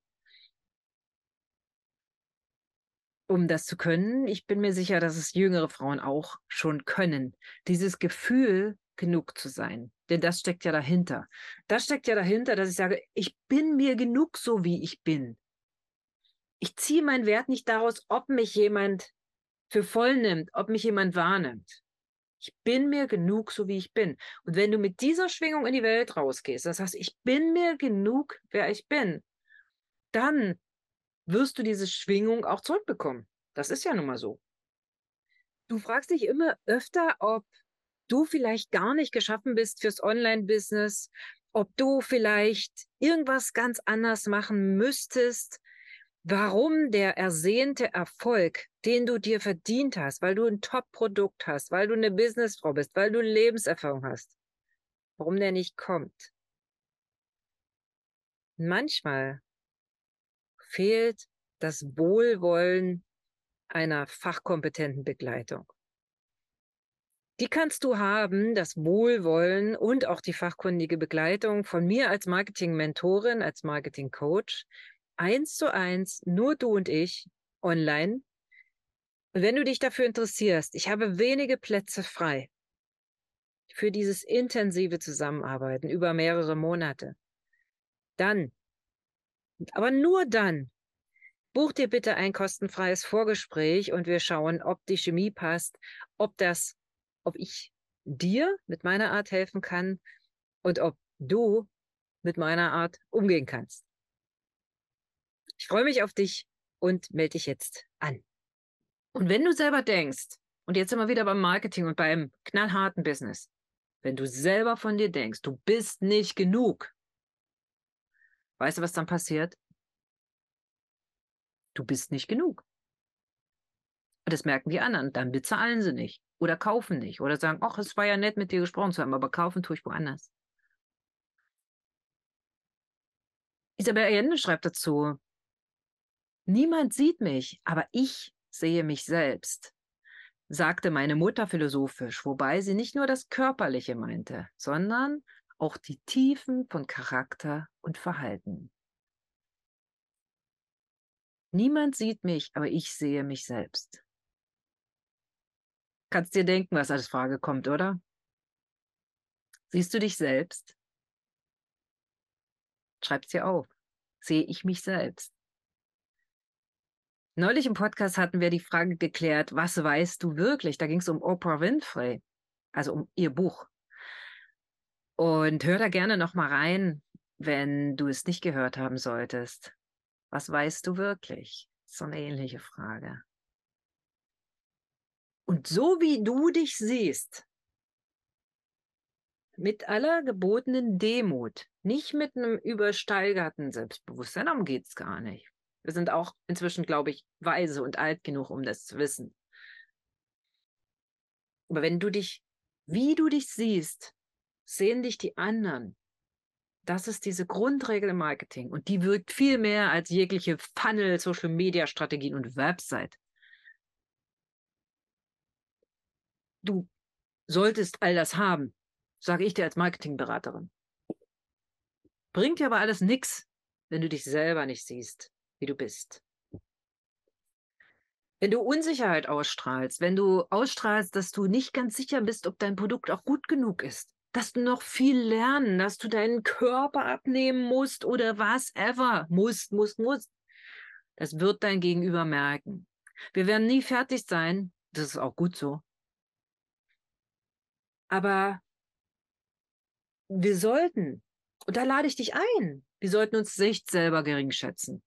um das zu können. Ich bin mir sicher, dass es jüngere Frauen auch schon können. Dieses Gefühl, genug zu sein. Denn das steckt ja dahinter. Das steckt ja dahinter, dass ich sage, ich bin mir genug so, wie ich bin. Ich ziehe meinen Wert nicht daraus, ob mich jemand für voll nimmt, ob mich jemand wahrnimmt. Ich bin mir genug, so wie ich bin. Und wenn du mit dieser Schwingung in die Welt rausgehst, das heißt, ich bin mir genug, wer ich bin, dann wirst du diese Schwingung auch zurückbekommen. Das ist ja nun mal so. Du fragst dich immer öfter, ob du vielleicht gar nicht geschaffen bist fürs Online-Business, ob du vielleicht irgendwas ganz anders machen müsstest, warum der ersehnte Erfolg, den du dir verdient hast, weil du ein Top-Produkt hast, weil du eine Businessfrau bist, weil du Lebenserfahrung hast, warum der nicht kommt. Manchmal fehlt das Wohlwollen einer fachkompetenten Begleitung. Die kannst du haben, das Wohlwollen und auch die fachkundige Begleitung von mir als Marketing-Mentorin, als Marketing-Coach, eins zu eins, nur du und ich, online. Und wenn du dich dafür interessierst, ich habe wenige Plätze frei für dieses intensive Zusammenarbeiten über mehrere Monate. Dann, aber nur dann, buch dir bitte ein kostenfreies Vorgespräch und wir schauen, ob die Chemie passt, ob das, ob ich dir mit meiner Art helfen kann und ob du mit meiner Art umgehen kannst. Ich freue mich auf dich und melde dich jetzt an. Und wenn du selber denkst, und jetzt sind wir wieder beim Marketing und beim knallharten Business, wenn du selber von dir denkst, du bist nicht genug, weißt du, was dann passiert? Du bist nicht genug. Und das merken die anderen. Dann bezahlen sie nicht oder kaufen nicht oder sagen, ach, es war ja nett, mit dir gesprochen zu haben, aber kaufen tue ich woanders. Isabel Allende schreibt dazu, niemand sieht mich, aber ich sehe mich selbst, sagte meine Mutter philosophisch, wobei sie nicht nur das Körperliche meinte, sondern auch die Tiefen von Charakter und Verhalten. Niemand sieht mich, aber ich sehe mich selbst. Kannst dir denken, was als Frage kommt, oder? Siehst du dich selbst? Schreib's dir auf. Sehe ich mich selbst? Neulich im Podcast hatten wir die Frage geklärt, was weißt du wirklich? Da ging es um Oprah Winfrey, also um ihr Buch. Und hör da gerne noch mal rein, wenn du es nicht gehört haben solltest. Was weißt du wirklich? So eine ähnliche Frage. Und so wie du dich siehst, mit aller gebotenen Demut, nicht mit einem übersteigerten Selbstbewusstsein, darum geht es gar nicht. Wir sind auch inzwischen, glaube ich, weise und alt genug, um das zu wissen. Aber wenn du dich, wie du dich siehst, sehen dich die anderen. Das ist diese Grundregel im Marketing und die wirkt viel mehr als jegliche Funnel, Social-Media-Strategien und Website. Du solltest all das haben, sage ich dir als Marketingberaterin. Bringt dir aber alles nichts, wenn du dich selber nicht siehst, wie du bist. Wenn du Unsicherheit ausstrahlst, wenn du ausstrahlst, dass du nicht ganz sicher bist, ob dein Produkt auch gut genug ist, dass du noch viel lernen, dass du deinen Körper abnehmen musst oder was ever, musst, musst, musst, das wird dein Gegenüber merken. Wir werden nie fertig sein, das ist auch gut so. Aber wir sollten, und da lade ich dich ein, wir sollten uns nicht selber gering schätzen.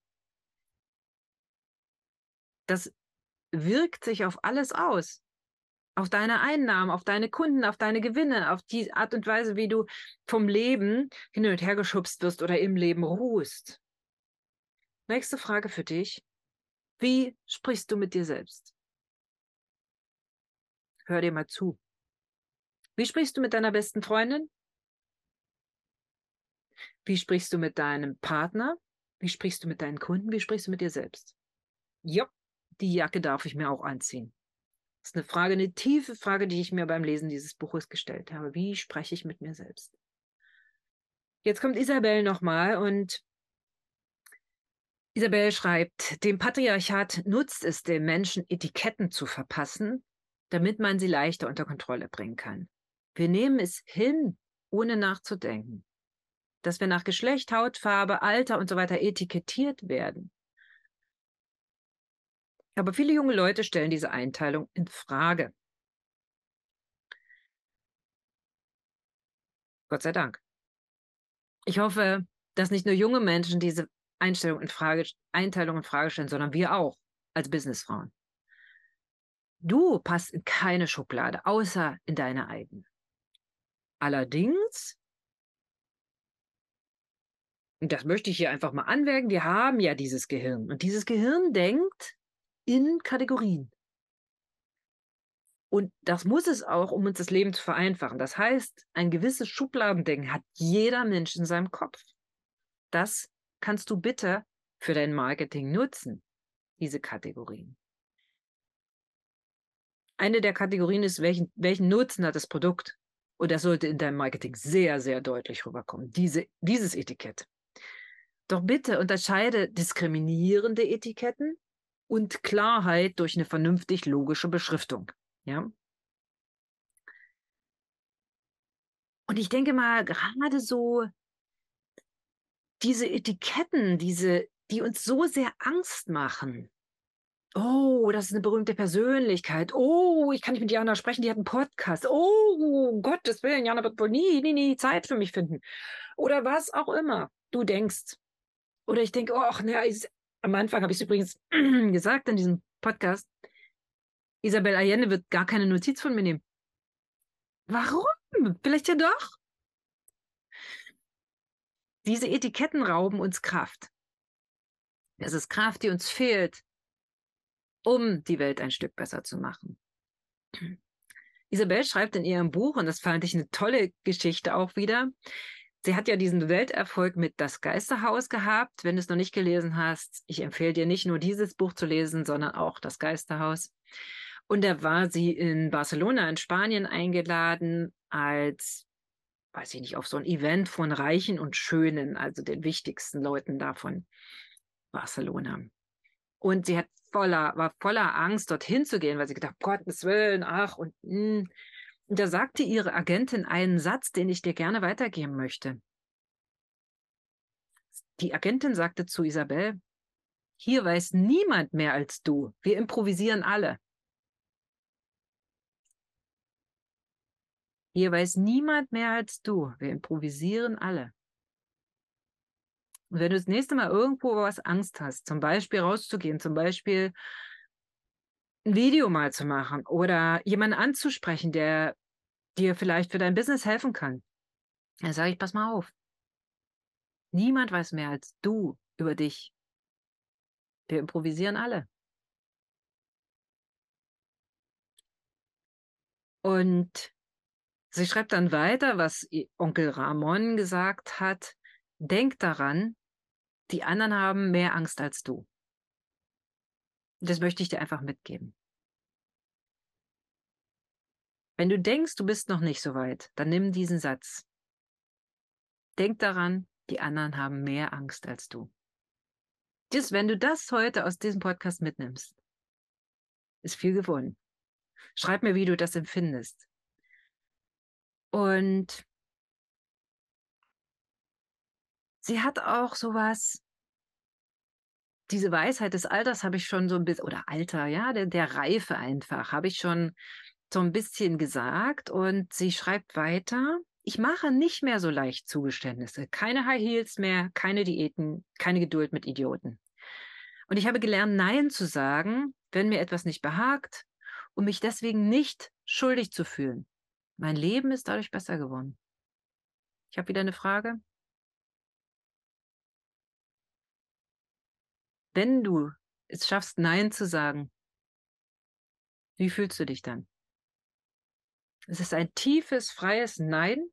Das wirkt sich auf alles aus. Auf deine Einnahmen, auf deine Kunden, auf deine Gewinne, auf die Art und Weise, wie du vom Leben hin und her geschubst wirst oder im Leben ruhst. Nächste Frage für dich. Wie sprichst du mit dir selbst? Hör dir mal zu. Wie sprichst du mit deiner besten Freundin? Wie sprichst du mit deinem Partner? Wie sprichst du mit deinen Kunden? Wie sprichst du mit dir selbst? Ja, die Jacke darf ich mir auch anziehen. Das ist eine Frage, eine tiefe Frage, die ich mir beim Lesen dieses Buches gestellt habe. Wie spreche ich mit mir selbst? Jetzt kommt Isabel nochmal und Isabel schreibt, dem Patriarchat nutzt es den Menschen, Etiketten zu verpassen, damit man sie leichter unter Kontrolle bringen kann. Wir nehmen es hin, ohne nachzudenken, dass wir nach Geschlecht, Hautfarbe, Alter und so weiter etikettiert werden. Aber viele junge Leute stellen diese Einteilung in Frage. Gott sei Dank. Ich hoffe, dass nicht nur junge Menschen diese Einstellung in Frage, Einteilung in Frage stellen, sondern wir auch als Businessfrauen. Du passt in keine Schublade, außer in deine eigene. Allerdings, und das möchte ich hier einfach mal anmerken, wir haben ja dieses Gehirn. Und dieses Gehirn denkt in Kategorien. Und das muss es auch, um uns das Leben zu vereinfachen. Das heißt, ein gewisses Schubladendenken hat jeder Mensch in seinem Kopf. Das kannst du bitte für dein Marketing nutzen, diese Kategorien. Eine der Kategorien ist, welchen, welchen Nutzen hat das Produkt? Und das sollte in deinem Marketing sehr, sehr deutlich rüberkommen, diese, dieses Etikett. Doch bitte unterscheide diskriminierende Etiketten und Klarheit durch eine vernünftig logische Beschriftung. Ja? Und ich denke mal, gerade so diese Etiketten, diese, die uns so sehr Angst machen. Oh, das ist eine berühmte Persönlichkeit. Oh, ich kann nicht mit Jana sprechen, die hat einen Podcast. Oh, um Gottes Willen, Jana wird wohl nie, nie, nie Zeit für mich finden. Oder was auch immer du denkst. Oder ich denke, oh, ach, na, am Anfang habe ich es übrigens gesagt in diesem Podcast, Isabel Allende wird gar keine Notiz von mir nehmen. Warum? Vielleicht ja doch. Diese Etiketten rauben uns Kraft. Das ist Kraft, die uns fehlt, um die Welt ein Stück besser zu machen. Isabel schreibt in ihrem Buch, und das fand ich eine tolle Geschichte auch wieder, sie hat ja diesen Welterfolg mit Das Geisterhaus gehabt. Wenn du es noch nicht gelesen hast, ich empfehle dir nicht nur dieses Buch zu lesen, sondern auch Das Geisterhaus. Und da war sie in Barcelona in Spanien eingeladen als, weiß ich nicht, auf so ein Event von Reichen und Schönen, also den wichtigsten Leuten da von Barcelona. Und sie hat voller, war voller Angst, dorthin zu gehen, weil sie gedacht, Gottes Willen, ach und mh. Und da sagte ihre Agentin einen Satz, den ich dir gerne weitergeben möchte. Die Agentin sagte zu Isabel, hier weiß niemand mehr als du. Wir improvisieren alle. Hier weiß niemand mehr als du. Wir improvisieren alle. Und wenn du das nächste Mal irgendwo was Angst hast, zum Beispiel rauszugehen, zum Beispiel ein Video mal zu machen oder jemanden anzusprechen, der dir vielleicht für dein Business helfen kann, dann sage ich, pass mal auf. Niemand weiß mehr als du über dich. Wir improvisieren alle. Und sie schreibt dann weiter, was Onkel Ramon gesagt hat. Denk daran, die anderen haben mehr Angst als du. Das möchte ich dir einfach mitgeben. Wenn du denkst, du bist noch nicht so weit, dann nimm diesen Satz. Denk daran, die anderen haben mehr Angst als du. Das, wenn du das heute aus diesem Podcast mitnimmst, ist viel gewonnen. Schreib mir, wie du das empfindest. Und sie hat auch sowas, diese Weisheit des Alters habe ich schon so ein bisschen, oder Alter, ja, der, der Reife einfach, habe ich schon so ein bisschen gesagt. Und sie schreibt weiter, ich mache nicht mehr so leicht Zugeständnisse. Keine High Heels mehr, keine Diäten, keine Geduld mit Idioten. Und ich habe gelernt, Nein zu sagen, wenn mir etwas nicht behagt, um mich deswegen nicht schuldig zu fühlen. Mein Leben ist dadurch besser geworden. Ich habe wieder eine Frage. Wenn du es schaffst, Nein zu sagen, wie fühlst du dich dann? Ist es ein tiefes, freies Nein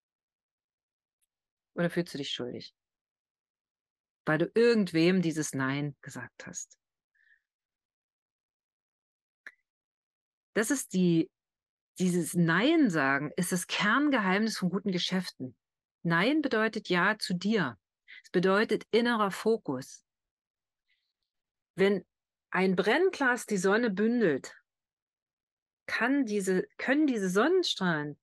oder fühlst du dich schuldig? Weil du irgendwem dieses Nein gesagt hast. Das ist die, dieses Nein sagen, ist das Kerngeheimnis von guten Geschäften. Nein bedeutet Ja zu dir. Es bedeutet innerer Fokus. Wenn ein Brennglas die Sonne bündelt, kann diese, können diese Sonnenstrahlen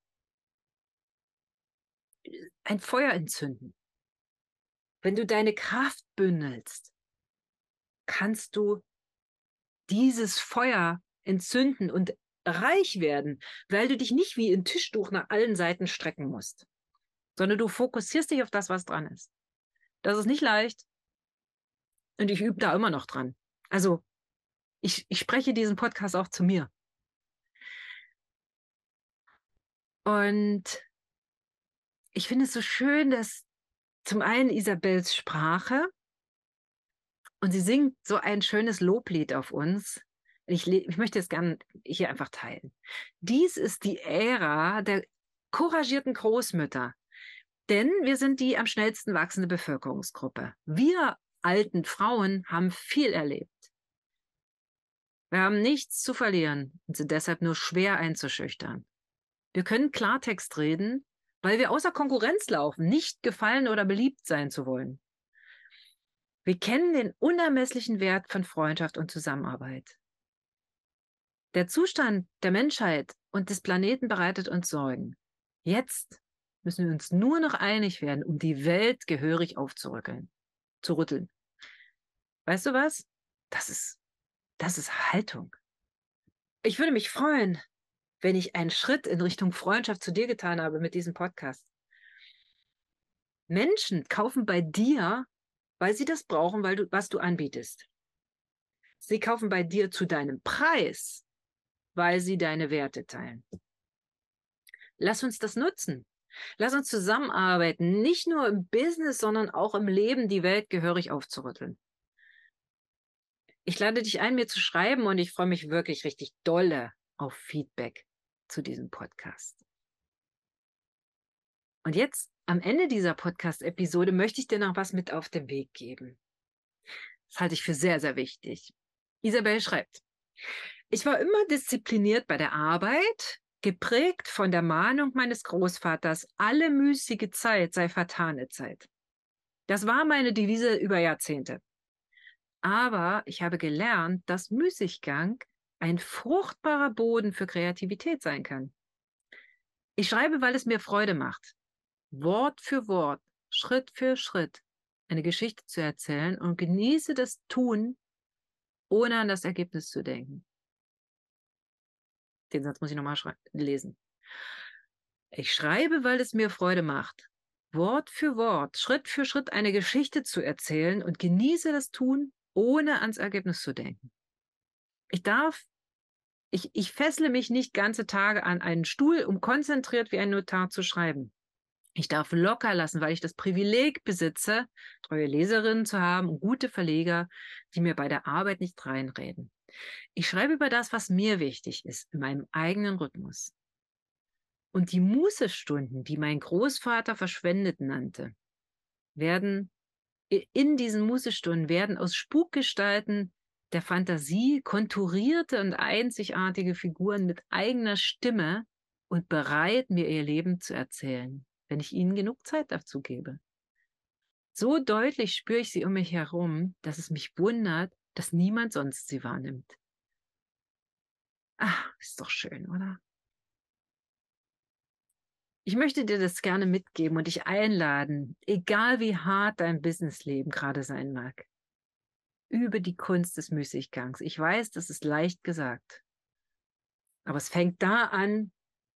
ein Feuer entzünden. Wenn du deine Kraft bündelst, kannst du dieses Feuer entzünden und reich werden, weil du dich nicht wie ein Tischtuch nach allen Seiten strecken musst, sondern du fokussierst dich auf das, was dran ist. Das ist nicht leicht und ich übe da immer noch dran. Also ich, ich spreche diesen Podcast auch zu mir. Und ich finde es so schön, dass zum einen Isabels Sprache und sie singt so ein schönes Loblied auf uns. Ich, ich möchte es gerne hier einfach teilen. Dies ist die Ära der couragierten Großmütter, denn wir sind die am schnellsten wachsende Bevölkerungsgruppe. Wir alten Frauen haben viel erlebt. Wir haben nichts zu verlieren und sind deshalb nur schwer einzuschüchtern. Wir können Klartext reden, weil wir außer Konkurrenz laufen, nicht gefallen oder beliebt sein zu wollen. Wir kennen den unermesslichen Wert von Freundschaft und Zusammenarbeit. Der Zustand der Menschheit und des Planeten bereitet uns Sorgen. Jetzt müssen wir uns nur noch einig werden, um die Welt gehörig aufzurütteln, zu rütteln. Weißt du was? Das ist, das ist Haltung. Ich würde mich freuen, wenn ich einen Schritt in Richtung Freundschaft zu dir getan habe mit diesem Podcast. Menschen kaufen bei dir, weil sie das brauchen, weil du, was du anbietest. Sie kaufen bei dir zu deinem Preis, weil sie deine Werte teilen. Lass uns das nutzen. Lass uns zusammenarbeiten, nicht nur im Business, sondern auch im Leben die Welt gehörig aufzurütteln. Ich lade dich ein, mir zu schreiben und ich freue mich wirklich richtig dolle auf Feedback zu diesem Podcast. Und jetzt, am Ende dieser Podcast-Episode, möchte ich dir noch was mit auf den Weg geben. Das halte ich für sehr, sehr wichtig. Isabel schreibt, ich war immer diszipliniert bei der Arbeit, geprägt von der Mahnung meines Großvaters, alle müßige Zeit sei vertane Zeit. Das war meine Devise über Jahrzehnte. Aber ich habe gelernt, dass Müßiggang ein fruchtbarer Boden für Kreativität sein kann. Ich schreibe, weil es mir Freude macht, Wort für Wort, Schritt für Schritt eine Geschichte zu erzählen und genieße das Tun, ohne an das Ergebnis zu denken. Den Satz muss ich nochmal lesen. Ich schreibe, weil es mir Freude macht, Wort für Wort, Schritt für Schritt eine Geschichte zu erzählen und genieße das Tun, ohne ans Ergebnis zu denken. Ich darf Ich, ich fessle mich nicht ganze Tage an einen Stuhl, um konzentriert wie ein Notar zu schreiben. Ich darf locker lassen, weil ich das Privileg besitze, treue Leserinnen zu haben und gute Verleger, die mir bei der Arbeit nicht reinreden. Ich schreibe über das, was mir wichtig ist, in meinem eigenen Rhythmus. Und die Mußestunden, die mein Großvater verschwendet nannte, werden in diesen Mußestunden werden aus Spukgestalten der Fantasie konturierte und einzigartige Figuren mit eigener Stimme und bereit, mir ihr Leben zu erzählen, wenn ich ihnen genug Zeit dazu gebe. So deutlich spüre ich sie um mich herum, dass es mich wundert, dass niemand sonst sie wahrnimmt. Ach, ist doch schön, oder? Ich möchte dir das gerne mitgeben und dich einladen, egal wie hart dein Businessleben gerade sein mag. Übe die Kunst des Müßiggangs. Ich weiß, das ist leicht gesagt. Aber es fängt da an,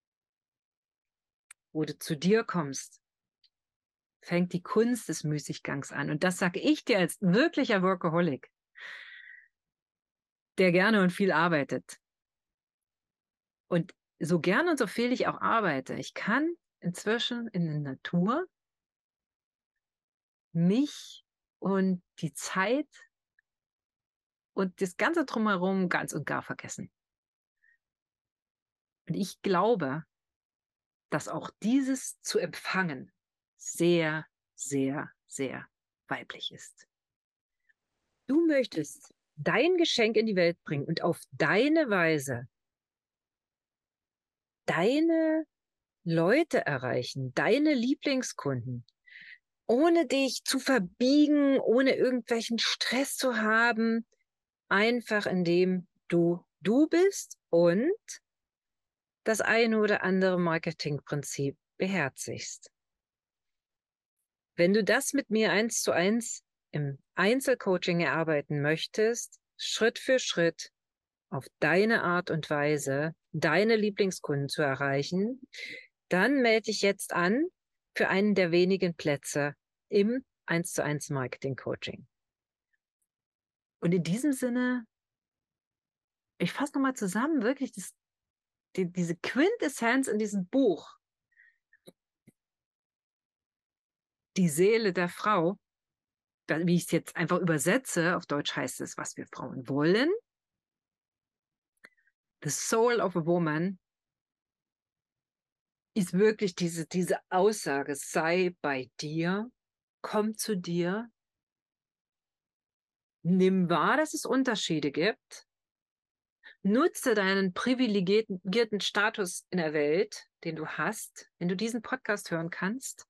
wo du zu dir kommst. Fängt die Kunst des Müßiggangs an. Und das sage ich dir als wirklicher Workaholic, der gerne und viel arbeitet. Und so gern und so viel ich auch arbeite, ich kann inzwischen in der Natur mich und die Zeit und das Ganze drumherum ganz und gar vergessen. Und ich glaube, dass auch dieses zu empfangen sehr, sehr, sehr weiblich ist. Du möchtest dein Geschenk in die Welt bringen und auf deine Weise deine Leute erreichen, deine Lieblingskunden, ohne dich zu verbiegen, ohne irgendwelchen Stress zu haben, einfach indem du du bist und das eine oder andere Marketingprinzip beherzigst. Wenn du das mit mir eins zu eins im Einzelcoaching erarbeiten möchtest, Schritt für Schritt auf deine Art und Weise deine Lieblingskunden zu erreichen, dann melde dich jetzt an für einen der wenigen Plätze im eins zu eins Marketing Coaching. Und in diesem Sinne, ich fasse nochmal zusammen, wirklich das, die, diese Quintessenz in diesem Buch, die Seele der Frau, wie ich es jetzt einfach übersetze, auf Deutsch heißt es, was wir Frauen wollen. The soul of a woman ist wirklich diese, diese Aussage, sei bei dir, komm zu dir, nimm wahr, dass es Unterschiede gibt, nutze deinen privilegierten Status in der Welt, den du hast, wenn du diesen Podcast hören kannst.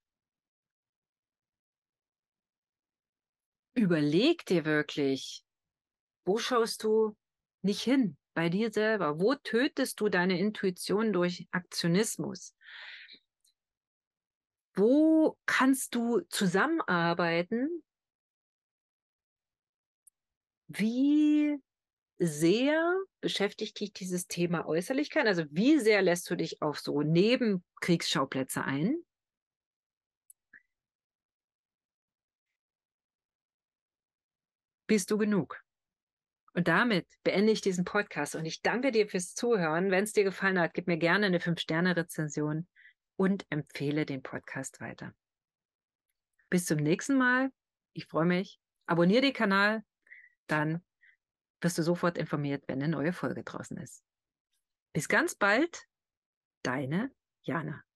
Überleg dir wirklich, wo schaust du nicht hin bei dir selber? Wo tötest du deine Intuition durch Aktionismus? Wo kannst du zusammenarbeiten? Wie sehr beschäftigt dich dieses Thema Äußerlichkeit? Also wie sehr lässt du dich auf so Nebenkriegsschauplätze ein? Bist du genug? Und damit beende ich diesen Podcast und ich danke dir fürs Zuhören. Wenn es dir gefallen hat, gib mir gerne eine fünf Sterne Rezension und empfehle den Podcast weiter. Bis zum nächsten Mal. Ich freue mich. Abonniere den Kanal, dann wirst du sofort informiert, wenn eine neue Folge draußen ist. Bis ganz bald, deine Jana.